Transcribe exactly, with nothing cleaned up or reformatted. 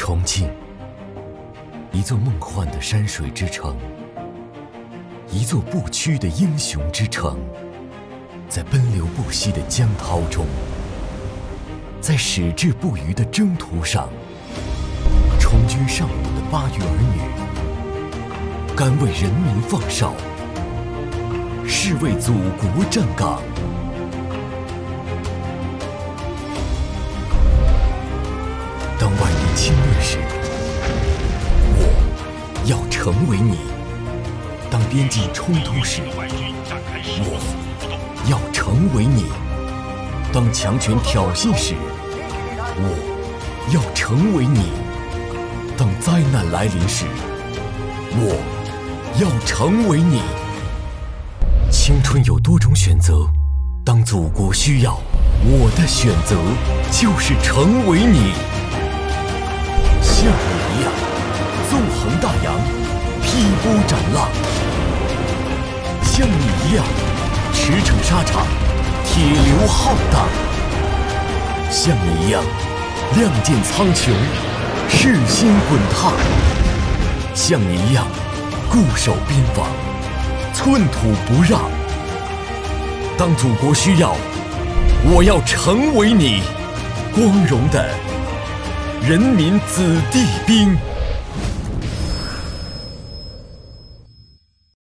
重庆，一座梦幻的山水之城，一座不屈的英雄之城，在奔流不息的江涛中，在矢志不渝的征途上，充军上路的八月儿女，甘为人民放哨，誓为祖国站岗。当外敌侵略时，我要成为你；当边境冲突时，我要成为你；当强权挑衅时，我要成为你；当灾难来临时，我要成为你。青春有多种选择，当祖国需要，我的选择就是成为你。像你一样纵横大洋，劈波斩浪；像你一样驰骋沙场，铁流浩荡；像你一样亮剑苍穹，士心滚烫；像你一样固守边防，寸土不让。当祖国需要，我要成为你光荣的人民子弟兵。